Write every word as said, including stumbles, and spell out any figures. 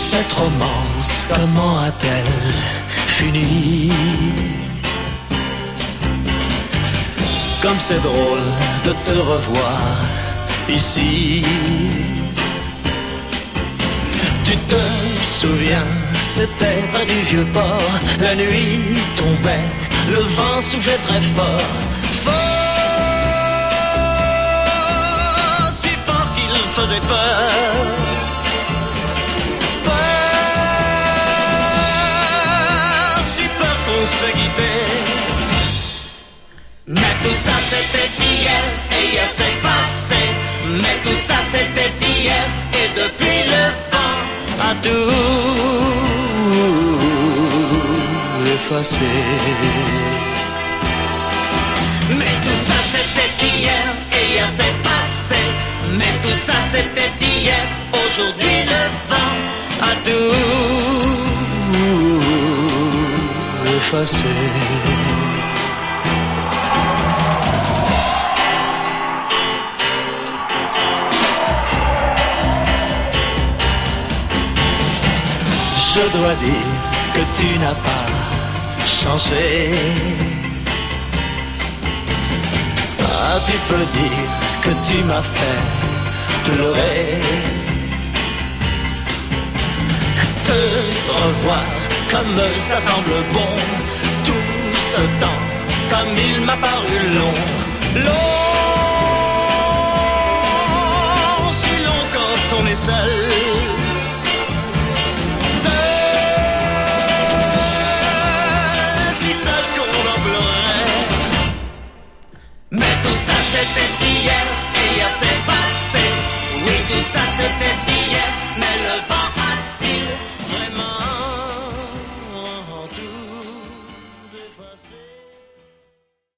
cette romance, comment a-t-elle fini? Comme c'est drôle de te revoir ici. Tu te souviens, c'était près du vieux port. La nuit tombait, le vent soufflait très fort. Fort, si fort qu'il faisait peur. Peur, si peur qu'on se quittait. Mais tout ça c'était hier, et hier c'est passé. Mais tout ça c'était hier, et depuis le temps A tout effacé. Mais tout ça c'était hier, et hier c'est passé. Mais tout ça c'était hier, aujourd'hui le vent A tout effacé. Je dois dire que tu n'as pas changé. Ah, tu peux dire que tu m'as fait pleurer. Te revoir comme ça semble bon, tout ce temps comme il m'a paru long. Long, si long quand on est seul. Mais tout ça c'était hier, et hier c'est passé. Oui, tout ça c'était